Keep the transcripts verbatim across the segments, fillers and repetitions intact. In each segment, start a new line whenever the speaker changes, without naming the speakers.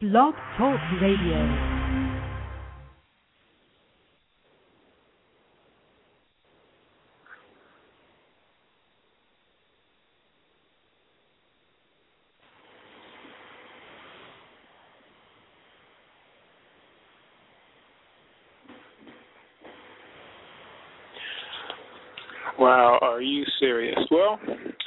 Blog Talk Radio.
Wow, are you serious? Well,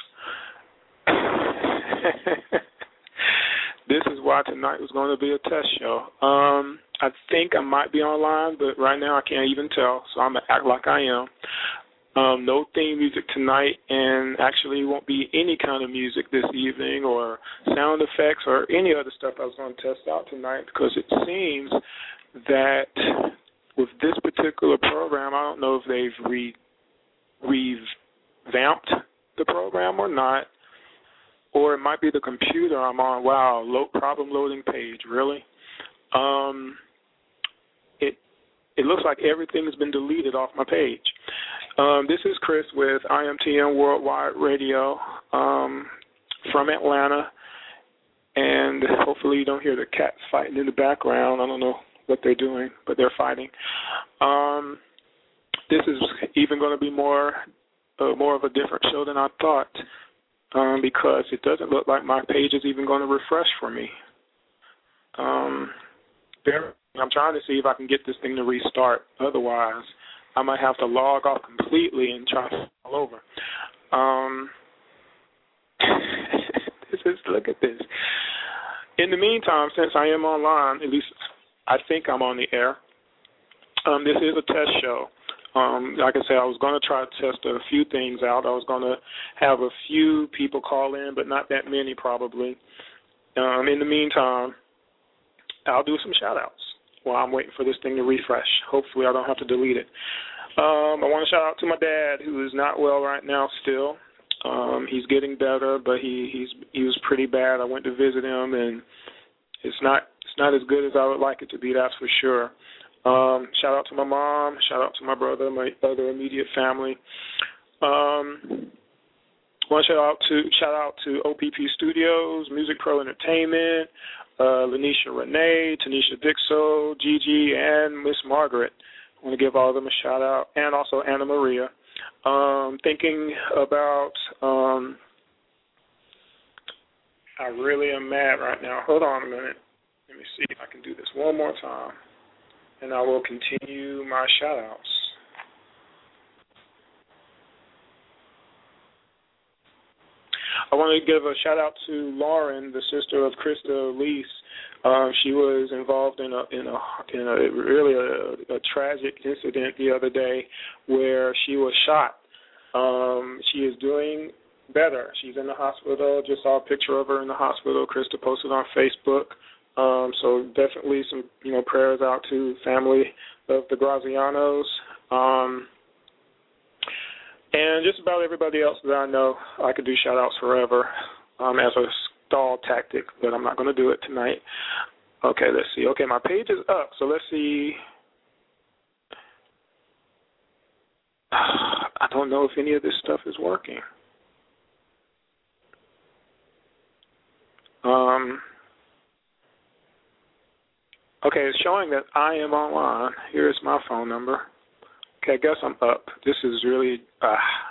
this is why tonight was going to be a test show. Um, I think I might be online, but right now I can't even tell, so I'm going to act like I am. Um, no theme music tonight, and actually won't be any kind of music this evening or sound effects or any other stuff I was going to test out tonight, because it seems that with this particular program, I don't know if they've re revamped the program or not, or it might be the computer I'm on. Wow, low problem loading page, really? Um, it it looks like everything has been deleted off my page. Um, this is Chris with I M T N Worldwide Radio um, from Atlanta, and hopefully you don't hear the cats fighting in the background. I don't know what they're doing, but they're fighting. Um, This is even going to be more uh, more of a different show than I thought, um, because it doesn't look like my page is even going to refresh for me. Um, there, I'm trying to see if I can get this thing to restart. Otherwise, I might have to log off completely and try to all over. Um, this is, look at this. In the meantime, since I am online, at least I think I'm on the air, um, this is a test show. Um, like I said, I was going to try to test a few things out. I was going to have a few people call in, but not that many probably. Um, in the meantime, I'll do some shout-outs while I'm waiting for this thing to refresh. Hopefully I don't have to delete it. Um, I want to shout out to my dad, who is not well right now still. Um, he's getting better, but he he's he was pretty bad. I went to visit him, and it's not it's not as good as I would like it to be, that's for sure. Um, shout out to my mom, shout out to my brother, my other immediate family. Um, want to shout out to shout out to O P P Studios, Music Pro Entertainment, uh, Lanisha Renee, Tanisha Dixo, Gigi, and Miss Margaret. I want to give all of them a shout out, and also Anna Maria. Um, thinking about, um, I really am mad right now. Hold on a minute. Let me see if I can do this one more time, and I will continue my shout-outs. I want to give a shout-out to Lauren, the sister of Krista Elise. Um, she was involved in a in a, in a really a, a tragic incident the other day where she was shot. Um, she is doing better. She's in the hospital. Just saw a picture of her in the hospital. Krista posted on Facebook. Um, so definitely some, you know, prayers out to family of the Grazianos. Um, and just about everybody else that I know. I could do shout-outs forever um, as a stall tactic, but I'm not going to do it tonight. Okay, let's see. Okay, my page is up, so let's see. I don't know if any of this stuff is working. Um... Okay, it's showing that I am online. Here's my phone number. Okay, I guess I'm up. This is really, uh,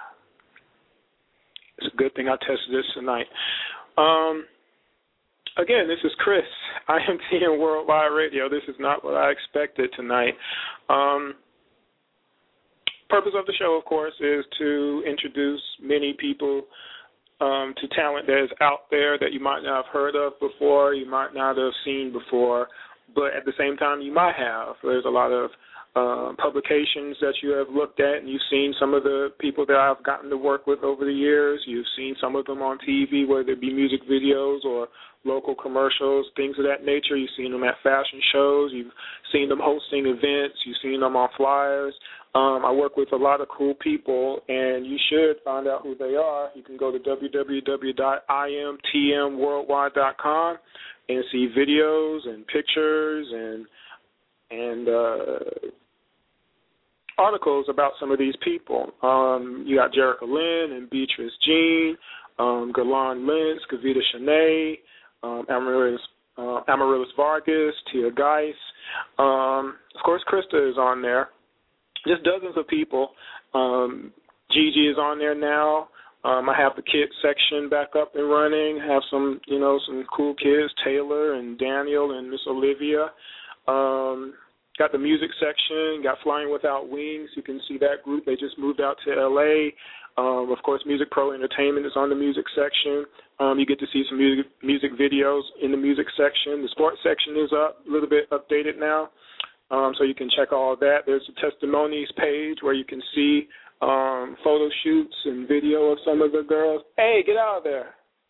it's a good thing I tested this tonight. Um, again, this is Chris, I M T N Worldwide Radio. This is not what I expected tonight. Um, purpose of the show, of course, is to introduce many people um, to talent that is out there that you might not have heard of before, you might not have seen before, but at the same time, you might have. There's a lot of uh, publications that you have looked at, and you've seen some of the people that I've gotten to work with over the years. You've seen some of them on T V, whether it be music videos or local commercials, things of that nature. You've seen them at fashion shows. You've seen them hosting events. You've seen them on flyers. Um, I work with a lot of cool people, and you should find out who they are. You can go to w w w dot i m t m worldwide dot com and see videos and pictures and and uh, articles about some of these people. Um, you got Jerica Lynn and Beatrice Jean, um, Galan Lentz, Kavita Shanae, um, Amaris uh, Amaryllis Vargas, Tia Geis. Um, of course, Krista is on there. Just dozens of people. Um, Gigi is on there now. Um, I have the kids section back up and running. I have some, you know, some cool kids, Taylor and Daniel and Miss Olivia. Um, got the music section, got Flying Without Wings. You can see that group. They just moved out to L A. Um, of course, Music Pro Entertainment is on the music section. Um, you get to see some music, music videos in the music section. The sports section is up, a little bit updated now, um, so you can check all of that. There's a testimonies page where you can see um, photo shoots and video of some of the girls. Hey, get out of there.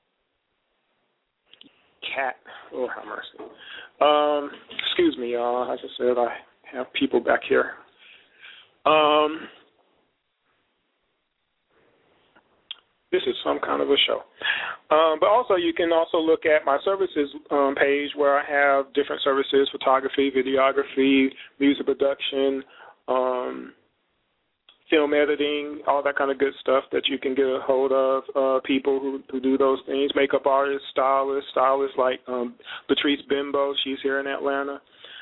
Cat. Oh, have mercy. Um, excuse me, y'all. Like I said, I have people back here. Um... This is some kind of a show. Um, but also you can also look at my services um, page where I have different services, photography, videography, music production, um, film editing, all that kind of good stuff that you can get a hold of, uh, people who, who do those things, makeup artists, stylists, stylists like um, Patrice Bimbo. She's here in Atlanta.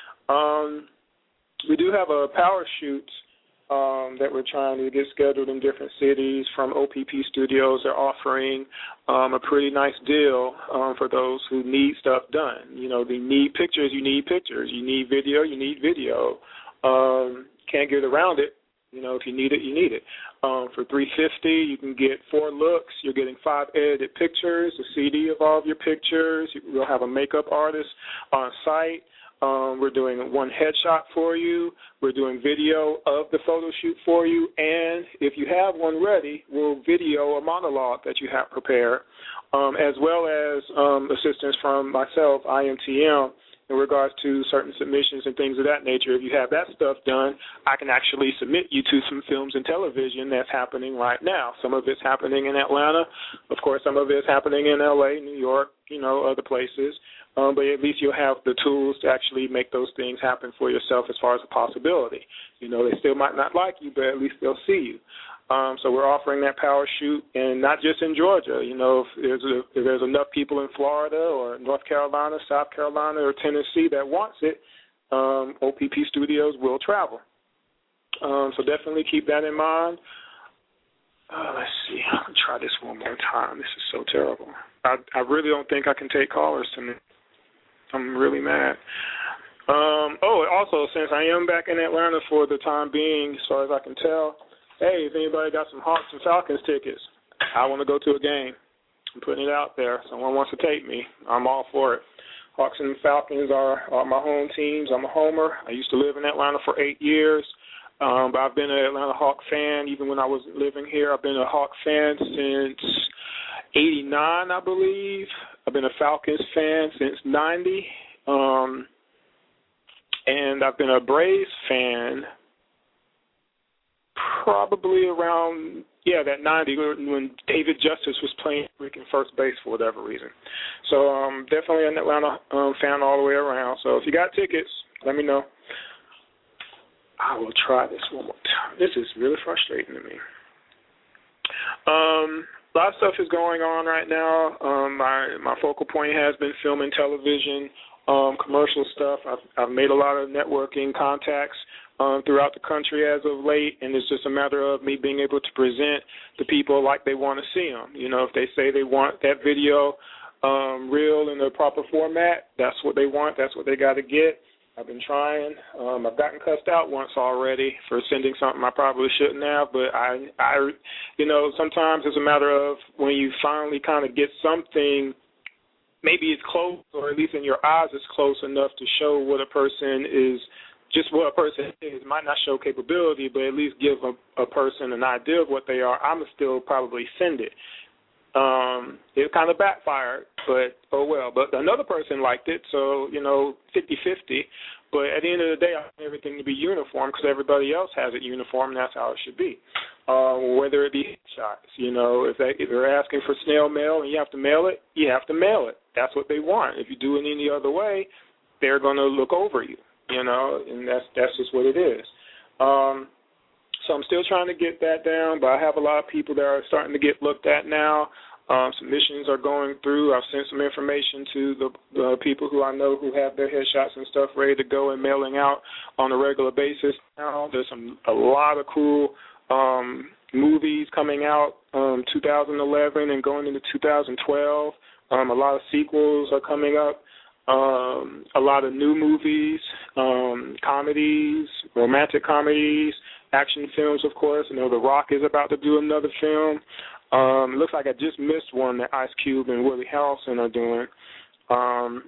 Um, we do have a power shoot Um, that we're trying to get scheduled in different cities from O P P Studios. They're offering um, a pretty nice deal um, for those who need stuff done. You know, they need pictures, you need pictures. You need video, you need video. Um, can't get around it. You know, if you need it, you need it. Um, for three hundred fifty dollars, you can get four looks. You're getting five edited pictures, a C D of all of your pictures. We'll have a makeup artist on site. Um, we're doing one headshot for you. We're doing video of the photo shoot for you. And if you have one ready, we'll video a monologue that you have prepared, um, as well as um, assistance from myself, I M T M, in regards to certain submissions and things of that nature. If you have that stuff done, I can actually submit you to some films and television that's happening right now. Some of it's happening in Atlanta. Of course, some of it's happening in L A, New York, you know, other places. Um, but at least you'll have the tools to actually make those things happen for yourself as far as a possibility. You know, they still might not like you, but at least they'll see you. Um, so we're offering that power shoot, and not just in Georgia. You know, if there's, a, if there's enough people in Florida or North Carolina, South Carolina, or Tennessee that wants it, um, O P P Studios will travel. Um, so definitely keep that in mind. Uh, let's see. I'll try this one more time. This is so terrible. I, I really don't think I can take callers tonight. I'm really mad. Um, oh, also, since I am back in Atlanta for the time being, as far as I can tell, hey, if anybody got some Hawks and Falcons tickets, I want to go to a game. I'm putting it out there. Someone wants to take me. I'm all for it. Hawks and Falcons are, are my home teams. I'm a homer. I used to live in Atlanta for eight years. Um, but I've been an Atlanta Hawk fan even when I wasn't living here. I've been a Hawk fan since eighty-nine, I believe. I've been a Falcons fan since ninety. Um, and I've been a Braves fan probably around, yeah, that ninety when David Justice was playing freaking first base for whatever reason. So um, definitely an Atlanta um, fan all the way around. So if you got tickets, let me know. I will try this one more time. This is really frustrating to me. Um, a lot of stuff is going on right now. Um, my my focal point has been film and television, um, commercial stuff. I've, I've made a lot of networking contacts um, throughout the country as of late, and it's just a matter of me being able to present to people like they want to see them. You know, if they say they want that video um, reel in the proper format, that's what they want. That's what they got to get. I've been trying. Um, I've gotten cussed out once already for sending something I probably shouldn't have, but I, I, you know, sometimes it's a matter of when you finally kind of get something, maybe it's close, or at least in your eyes it's close enough to show what a person is, just what a person is. It might not show capability, but at least give a, a person an idea of what they are. I'm going to still probably send it. Um, it kind of backfired, but oh well. But another person liked it, so, you know, fifty-fifty. But at the end of the day, I want everything to be uniform because everybody else has it uniform, and that's how it should be. Uh, whether it be headshots, you know, if, they, if they're asking for snail mail and you have to mail it, you have to mail it. That's what they want. If you do it any other way, they're going to look over you, you know, and that's that's just what it is. Um, So I'm still trying to get that down, but I have a lot of people that are starting to get looked at now. Um, submissions are going through. I've sent some information to the, the people who I know who have their headshots and stuff ready to go and mailing out on a regular basis now. There's some a lot of cool um, movies coming out um, two thousand eleven and going into two thousand twelve. Um, a lot of sequels are coming up. Um, a lot of new movies, um, comedies, romantic comedies, action films, of course. I know The Rock is about to do another film. Um, it looks like I just missed one that Ice Cube and Woody Harrelson are doing. Um,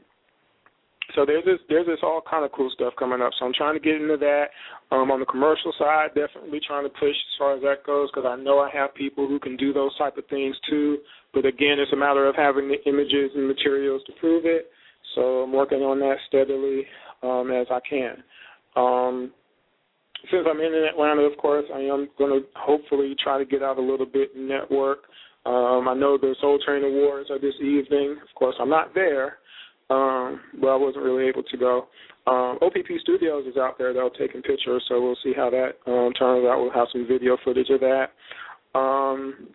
so there's this, there's this all kind of cool stuff coming up. So I'm trying to get into that. Um, on the commercial side, definitely trying to push as far as that goes because I know I have people who can do those type of things too. But again, it's a matter of having the images and materials to prove it. So I'm working on that steadily um, as I can. Um, since I'm in Atlanta, of course, I am going to hopefully try to get out a little bit and network. Um, I know the Soul Train Awards are this evening. Of course, I'm not there, um, but I wasn't really able to go. Um, O P P Studios is out there, though, taking pictures, so we'll see how that um, turns out. We'll have some video footage of that. Um,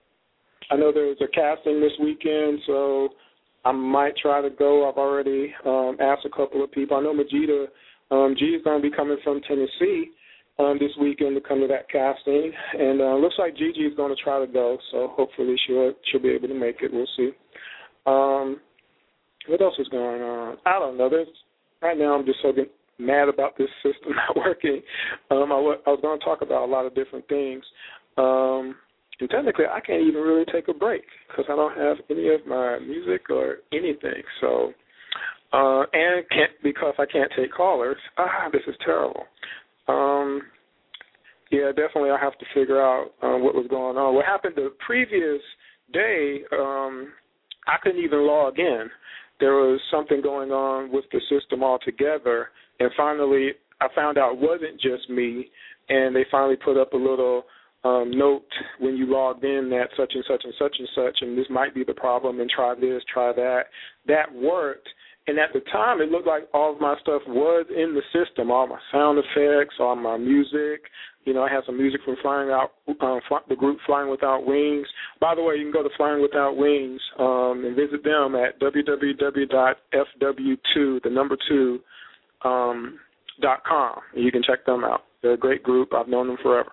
I know there's a casting this weekend, so I might try to go. I've already um, asked a couple of people. I know Majida um, G is going to be coming from Tennessee um, this weekend to come to that casting, and uh, looks like Gigi is going to try to go. So hopefully she'll she'll be able to make it. We'll see. Um, what else is going on? I don't know. There's right now I'm just so mad about this system not working. Um, I, w- I was going to talk about a lot of different things. Um, And technically, I can't even really take a break because I don't have any of my music or anything. So, uh, and can't because I can't take callers. Ah, this is terrible. Um, yeah, definitely, I have to figure out um, what was going on. What happened the previous day? Um, I couldn't even log in. There was something going on with the system altogether, and finally, I found out it wasn't just me. And they finally put up a little Um, note when you logged in that such and such and such and such, and this might be the problem, and try this, try that. That worked, and at the time, it looked like all of my stuff was in the system, all my sound effects, all my music. You know, I had some music from Flying Out, um, the group Flying Without Wings. By the way, you can go to Flying Without Wings um, and visit them at w w w dot f w two, the number two, um, dot com. You can check them out. They're a great group. I've known them forever.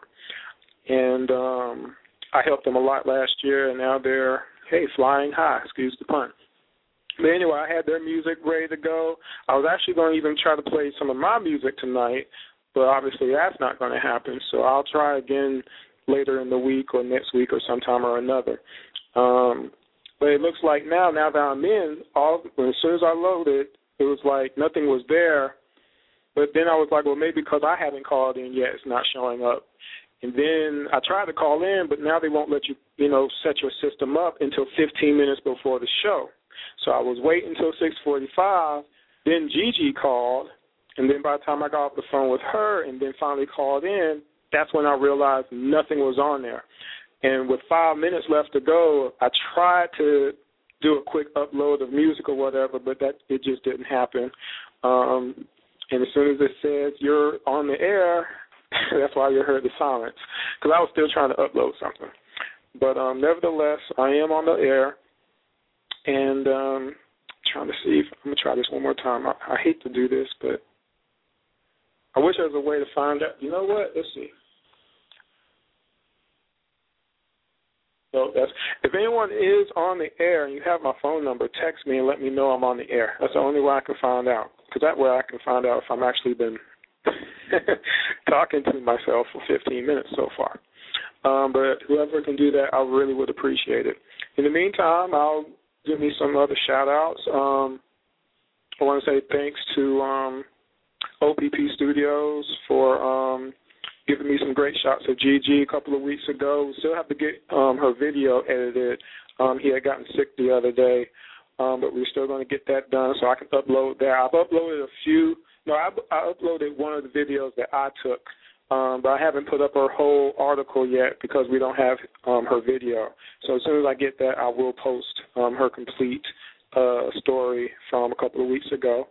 And um, I helped them a lot last year, and now they're, hey, flying high, excuse the pun. But anyway, I had their music ready to go. I was actually going to even try to play some of my music tonight, but obviously that's not going to happen. So I'll try again later in the week or next week or sometime or another. Um, but it looks like now, now that I'm in, all as soon as I loaded, it was like nothing was there. But then I was like, well, maybe because I haven't called in yet, it's not showing up. And then I tried to call in, but now they won't let you, you know, set your system up until fifteen minutes before the show. So I was waiting until six forty-five. Then Gigi called, and then by the time I got off the phone with her and then finally called in, that's when I realized nothing was on there. And with five minutes left to go, I tried to do a quick upload of music or whatever, but that it just didn't happen. Um, and as soon as it says you're on the air, that's why you heard the silence, because I was still trying to upload something. But um, nevertheless, I am on the air, and um, trying to see if I'm going to try this one more time. I, I hate to do this, but I wish there was a way to find out. You know what? Let's see. So that's, if anyone is on the air and you have my phone number, text me and let me know I'm on the air. That's the only way I can find out, because that way I can find out if I'm actually been talking to myself for fifteen minutes so far. Um, but whoever can do that, I really would appreciate it. In the meantime, I'll give me some other shout-outs. Um, I want to say thanks to um, O P P Studios for um, giving me some great shots of Gigi a couple of weeks ago. We still have to get um, her video edited. Um, he had gotten sick the other day, um, but we're still going to get that done so I can upload that. I've uploaded a few. No, I, I uploaded one of the videos that I took, um, but I haven't put up her whole article yet because we don't have um, her video. So as soon as I get that, I will post um, her complete uh, story from a couple of weeks ago.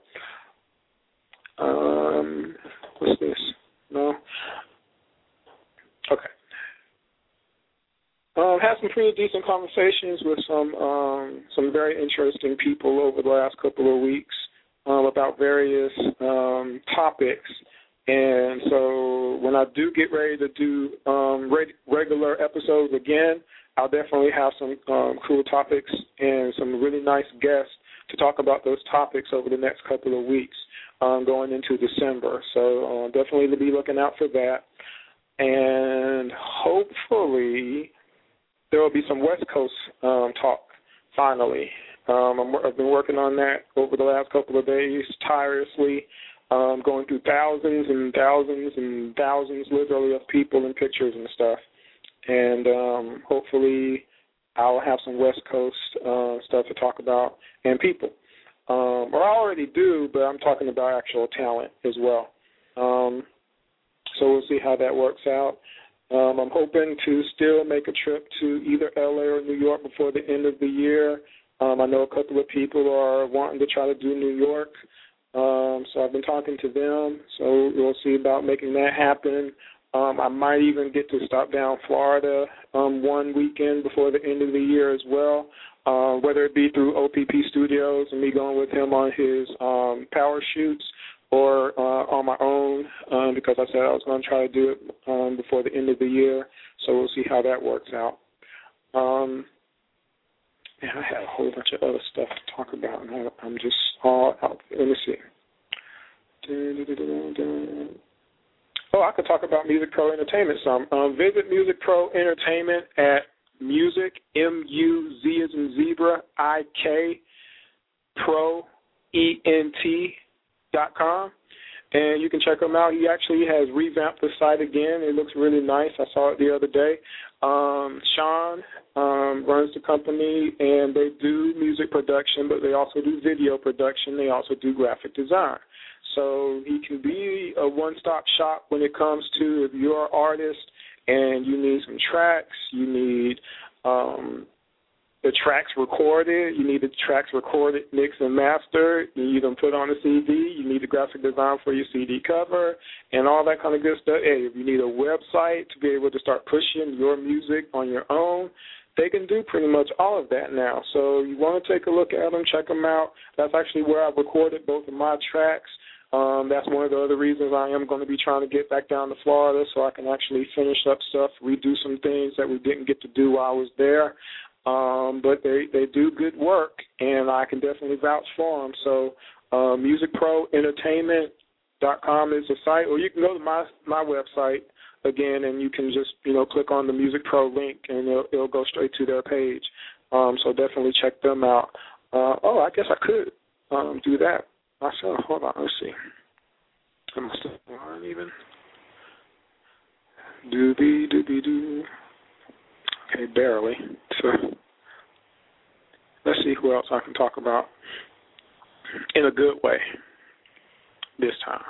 Um, what's this? No? Okay. Um, had some pretty decent conversations with some um, some very interesting people over the last couple of weeks um, about various um, topics. And so when I do get ready to do um, reg- regular episodes again, I'll definitely have some um, cool topics and some really nice guests to talk about those topics over the next couple of weeks um, going into December. So uh, definitely to be looking out for that. And hopefully there will be some West Coast um, talk finally. Um, I'm, I've been working on that over the last couple of days tirelessly, um, going through thousands and thousands and thousands literally of people and pictures and stuff. And um, hopefully I'll have some West Coast uh, stuff to talk about and people. Um, or I already do, but I'm talking about actual talent as well. Um, so we'll see how that works out. Um, I'm hoping to still make a trip to either L A or New York before the end of the year. Um, I know a couple of people are wanting to try to do New York, um, so I've been talking to them. So we'll see about making that happen. Um, I might even get to stop down Florida um, one weekend before the end of the year as well, uh, whether it be through O P P Studios and me going with him on his um, power shoots, or uh, on my own, um, because I said I was going to try to do it um, before the end of the year. So we'll see how that works out. Um, and I had a whole bunch of other stuff to talk about, and I, I'm just all out. Let me see. Oh, I could talk about Music Pro Entertainment some. Um, visit Music Pro Entertainment at Music, M U Z as in zebra, I K, Pro, E N T, dot com, and you can check him out. He actually has revamped the site again. It looks really nice. I saw it the other day. Um, Sean um, runs the company, and they do music production, but they also do video production. They also do graphic design. So he can be a one-stop shop when it comes to if you're an artist and you need some tracks, you need um, the tracks recorded, you need the tracks recorded, mixed, and mastered, you need them put on a C D, you need the graphic design for your C D cover, and all that kind of good stuff. Hey, if you need a website to be able to start pushing your music on your own, they can do pretty much all of that now. So you want to take a look at them, check them out. That's actually where I recorded both of my tracks. Um, that's one of the other reasons I am going to be trying to get back down to Florida so I can actually finish up stuff, redo some things that we didn't get to do while I was there. Um, but they, they do good work, and I can definitely vouch for them. So uh, music pro entertainment dot com is the site, or you can go to my my website again, and you can just you know click on the Music Pro link, and it'll, it'll go straight to their page. Um, so definitely check them out. Uh, oh, I guess I could um, do that. I said, hold on, let's see. I must have gone even. Doobie doobie doo. Okay, barely. So let's see who else I can talk about in a good way this time.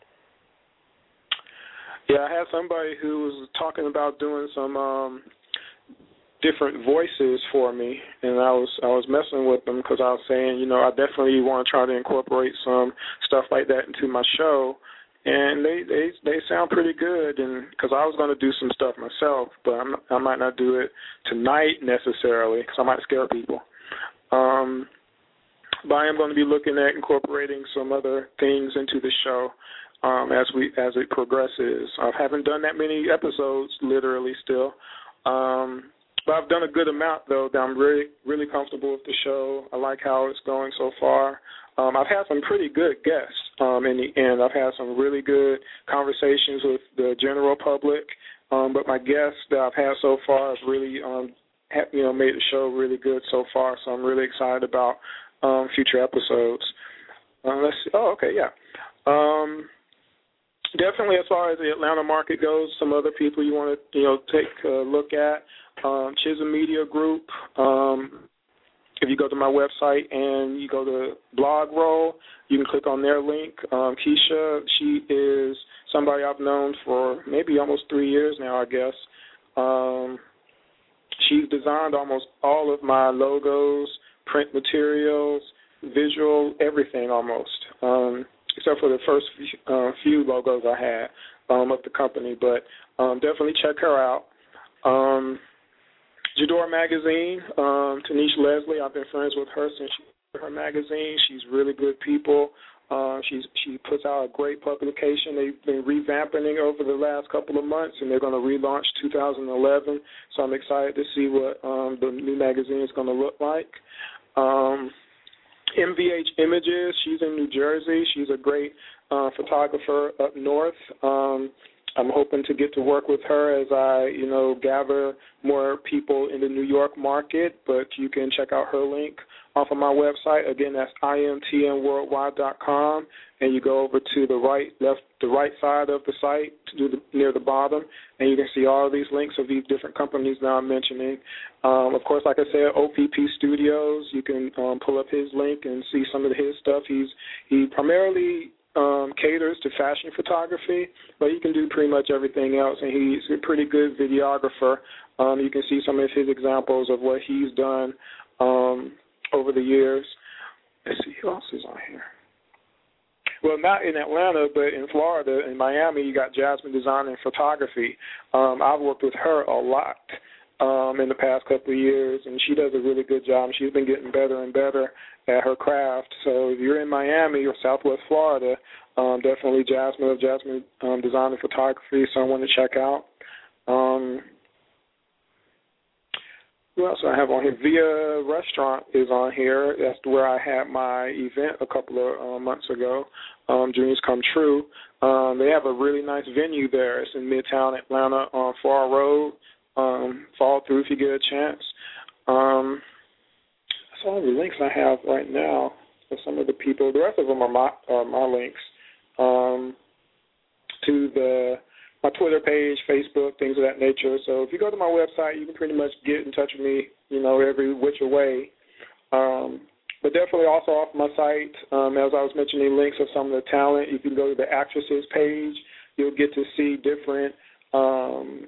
Yeah, I had somebody who was talking about doing some um, different voices for me, and I was I was messing with them because I was saying, you know, I definitely want to try to incorporate some stuff like that into my show. And they, they, they sound pretty good, and because I was going to do some stuff myself, but I'm, I might not do it tonight necessarily because I might scare people. Um, but I am going to be looking at incorporating some other things into the show um, as we as it progresses. I haven't done that many episodes, literally, still. Um, but I've done a good amount, though, that I'm really, really comfortable with the show. I like how it's going so far. Um, I've had some pretty good guests um, in the end. I've had some really good conversations with the general public, um, but my guests that I've had so far have really, um, have, you know, made the show really good so far. So I'm really excited about um, future episodes. Uh, let's see. Oh, okay, yeah. Um, definitely, as far as the Atlanta market goes, some other people you want to, you know, take a look at. Um, Chisholm Media Group. Um, If you go to my website and you go to blog roll, you can click on their link. Um, Keisha, she is somebody I've known for maybe almost three years now, I guess. Um, she's designed almost all of my logos, print materials, visual, everything almost, um, except for the first few, uh, few logos I had um, of the company. But um, definitely check her out. Um, Jador Magazine, um, Tanisha Leslie, I've been friends with her since she her magazine. She's really good people. Uh, she's she puts out a great publication. They've been revamping it over the last couple of months, and they're going to relaunch two thousand eleven. So I'm excited to see what um, the new magazine is going to look like. Um, M V H Images, she's in New Jersey. She's a great uh, photographer up north. Um, I'm hoping to get to work with her as I, you know, gather more people in the New York market, but you can check out her link off of my website. Again, that's I M T N worldwide dot com, and you go over to the right left, the right side of the site to the, near the bottom, and you can see all of these links of these different companies that I'm mentioning. Um, of course, like I said, O P P Studios, you can um, pull up his link and see some of his stuff. He's he primarily Um, caters to fashion photography, but he can do pretty much everything else, and he's a pretty good videographer. Um, you can see some of his examples of what he's done um, over the years. Let's see, who else is on here? Well, not in Atlanta, but in Florida, in Miami, you got Jasmine Design and Photography. Um, I've worked with her a lot um, in the past couple of years, and she does a really good job. She's been getting better and better at her craft. So if you're in Miami or Southwest Florida, um, definitely Jasmine of Jasmine um, Design and Photography, someone to check out. Um, who else do I have on here? Via Restaurant is on here. That's where I had my event a couple of uh, months ago, um, Dreams Come True. Um, they have a really nice venue there. It's in Midtown Atlanta on Far Road. Um, follow through if you get a chance. Um, that's all the links I have right now for some of the people. The rest of them are my, are my links um, to the my Twitter page, Facebook, things of that nature. So if you go to my website, you can pretty much get in touch with me, you know, every which way. Um, but definitely also off my site, um, as I was mentioning, links of some of the talent. You can go to the actresses page. You'll get to see different um,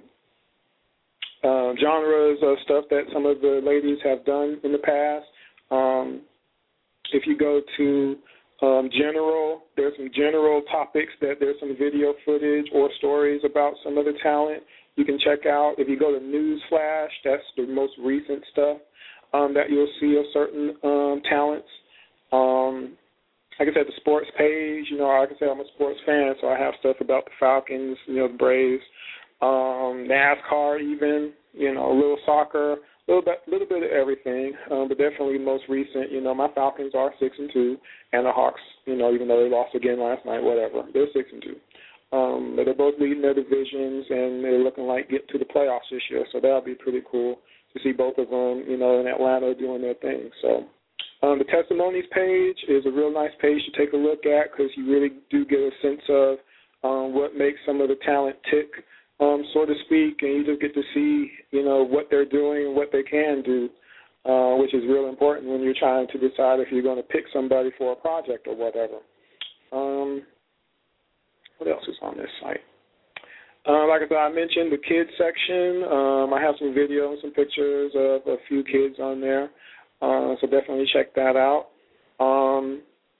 uh, genres of stuff that some of the ladies have done in the past. Um, if you go to Um, general, there's some general topics that there's some video footage or stories about some of the talent you can check out. If you go to Newsflash, that's the most recent stuff um, that you'll see of certain um, talents. Um, like I said, the sports page, you know, like I said, I'm a sports fan, so I have stuff about the Falcons, you know, the Braves, um, NASCAR even, you know, a little soccer, a little bit, little bit of everything, um, but definitely most recent. You know, my Falcons are six and two, and the Hawks, you know, even though they lost again last night, whatever, they're six and two. Um, but they're both leading their divisions, and they're looking like getting to the playoffs this year. So that'll be pretty cool to see both of them, you know, in Atlanta doing their thing. So um, the testimonies page is a real nice page to take a look at because you really do get a sense of um, what makes some of the talent tick. Um, so to speak, and you just get to see, you know, what they're doing and what they can do, uh, which is real important when you're trying to decide if you're going to pick somebody for a project or whatever. Um, what else is on this site? Uh, like I said, I mentioned the kids section. Um, I have some video and some pictures of a few kids on there, uh, so definitely check that out. Um,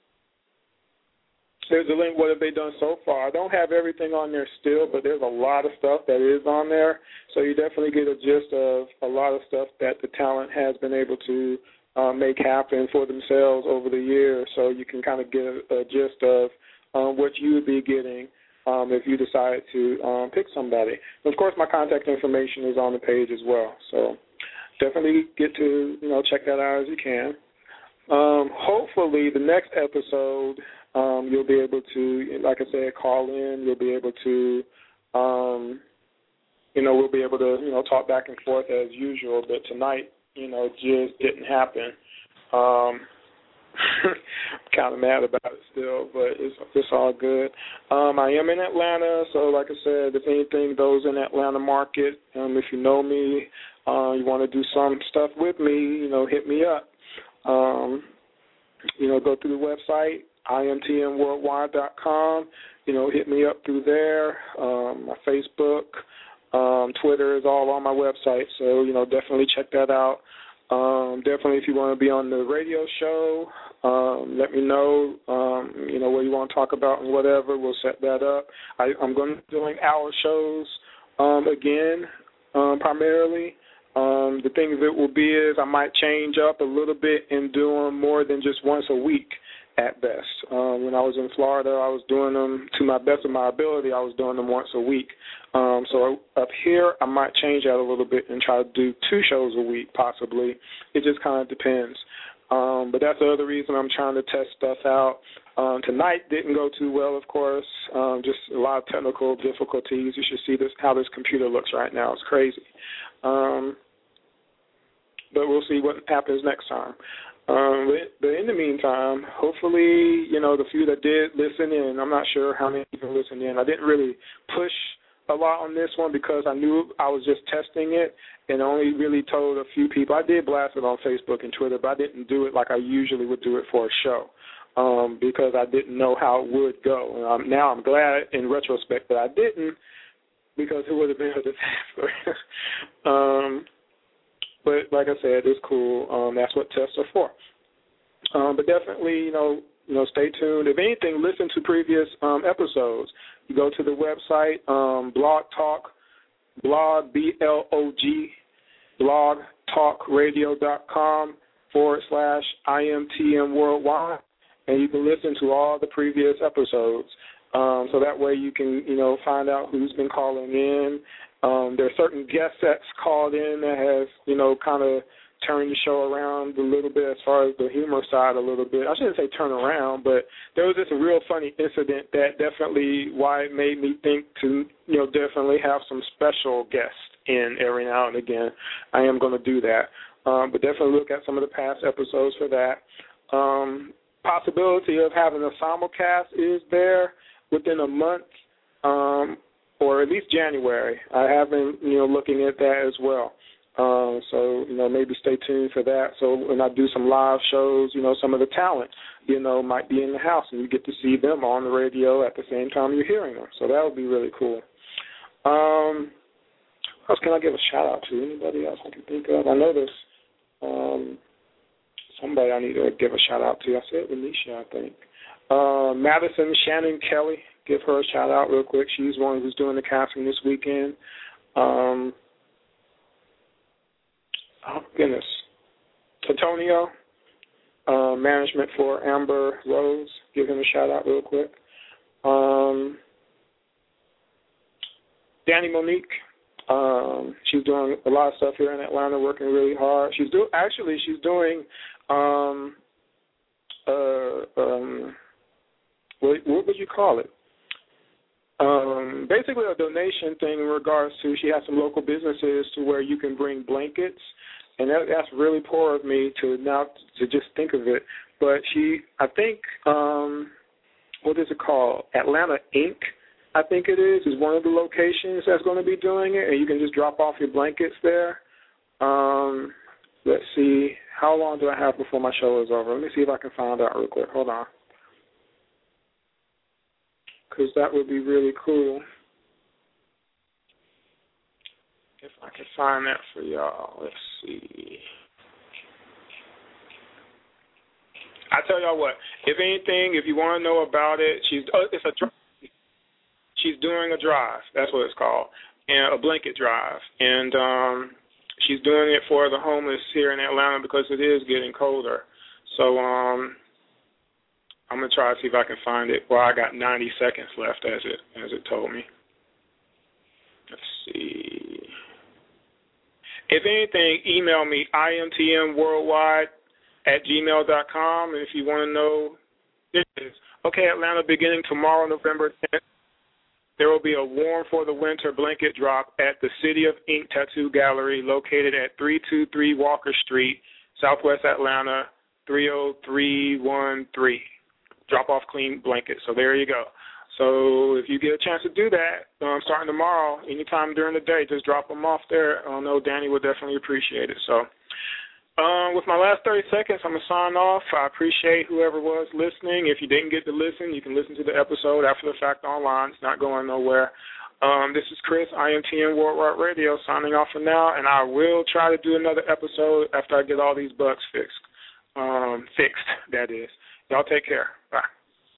There's a link, what have they done so far? I don't have everything on there still, but there's a lot of stuff that is on there. So you definitely get a gist of a lot of stuff that the talent has been able to uh, make happen for themselves over the years. So you can kind of get a, a gist of um, what you would be getting um, if you decide to um, pick somebody. And of course, my contact information is on the page as well. So definitely get to, you know, check that out as you can. Um, hopefully the next episode um, you'll be able to, like I said, call in. You'll be able to, um, you know, we'll be able to, you know, talk back and forth as usual. But tonight, you know, just didn't happen. Um, I'm kind of mad about it still, but it's, it's all good. Um, I am in Atlanta, so like I said, if anything, those in the Atlanta market, um, if you know me, uh, you want to do some stuff with me, you know, hit me up. Um, you know, go through the website, I M T N worldwide dot com. You know, hit me up through there. Um, my Facebook, um, Twitter is all on my website. So, you know, definitely check that out. Um, definitely if you want to be on the radio show, um, let me know, um, you know, what you want to talk about and whatever. We'll set that up. I, I'm going to be doing hour shows um, again, um, primarily. Um, the thing of it will be is I might change up a little bit and do them more than just once a week at best. Um, when I was in Florida, I was doing them to my best of my ability. I was doing them once a week. Um, so up here, I might change that a little bit and try to do two shows a week possibly. It just kind of depends. Um, but that's the other reason I'm trying to test stuff out. Um, tonight didn't go too well, of course. Um, just a lot of technical difficulties. You should see this how this computer looks right now. It's crazy. Um, but we'll see what happens next time. Um, but, but in the meantime, hopefully, you know, the few that did listen in, I'm not sure how many people listened in. I didn't really push a lot on this one because I knew I was just testing it and only really told a few people. I did blast it on Facebook and Twitter, but I didn't do it like I usually would do it for a show um, because I didn't know how it would go. And I'm, now I'm glad in retrospect that I didn't because it would have been a disaster. um But like I said, it's cool. Um, that's what tests are for. Um, but definitely, you know, you know, stay tuned. If anything, listen to previous um, episodes. You go to the website, um, Blog Talk, blog, B L O G, blogtalkradio.com forward slash I M T M Worldwide, and you can listen to all the previous episodes. Um, so that way you can, you know, find out who's been calling in. Um, there are certain guests that's called in that have, you know, kind of turned the show around a little bit as far as the humor side a little bit. I shouldn't say turn around, but there was just a real funny incident that definitely why it made me think to, you know, definitely have some special guests in every now and again. I am going to do that. Um, but definitely look at some of the past episodes for that. Um, possibility of having a simulcast is there within a month. Um or at least January. I have been, you know, looking at that as well. Uh, so, you know, maybe stay tuned for that. So when I do some live shows, you know, some of the talent, you know, might be in the house, and you get to see them on the radio at the same time you're hearing them. So that would be really cool. Um, what else can I give a shout-out to? Anybody else I can think of? I know there's um, somebody I need to give a shout-out to. I said Renisha, I think. Uh, Madison Shannon Kelly. Give her a shout-out real quick. She's one who's doing the casting this weekend. Um, oh, goodness. Antonio, uh, management for Amber Rose. Give him a shout-out real quick. Um, Danny Monique. Um, she's doing a lot of stuff here in Atlanta, working really hard. She's do Actually, she's doing um, uh, um, what, what would you call it? Um, basically a donation thing in regards to she has some local businesses to where you can bring blankets, and that, that's really poor of me to now to just think of it. But she, I think, um, what is it called? Atlanta Incorporated, I think it is, is one of the locations that's going to be doing it, and you can just drop off your blankets there. Um, let's see, how long do I have before my show is over? Let me see if I can find out real quick. Hold on. Because that would be really cool if I can find that for y'all. Let's see. I tell y'all what, if anything, if you want to know about it, she's oh, it's a she's doing a drive. That's what it's called, and a blanket drive, and um, she's doing it for the homeless here in Atlanta because it is getting colder. So um. I'm gonna try to see if I can find it. Well, I got ninety seconds left, as it as it told me. Let's see. If anything, email me I M T M worldwide at gmail dot com, and if you want to know, this is okay. Atlanta, beginning tomorrow, November tenth, there will be a warm for the winter blanket drop at the City of Ink Tattoo Gallery, located at three two three Walker Street, Southwest Atlanta, three oh three one three. Drop off clean blankets. So there you go. So if you get a chance to do that, um, starting tomorrow, anytime during the day, just drop them off there. I know Danny will definitely appreciate it. So um, with my last thirty seconds, I'm going to sign off. I appreciate whoever was listening. If you didn't get to listen, you can listen to the episode after the fact online. It's not going nowhere. Um, this is Chris, I M T M Worldwide Radio, signing off for now, and I will try to do another episode after I get all these bugs fixed. Um, fixed, that is. Y'all take care.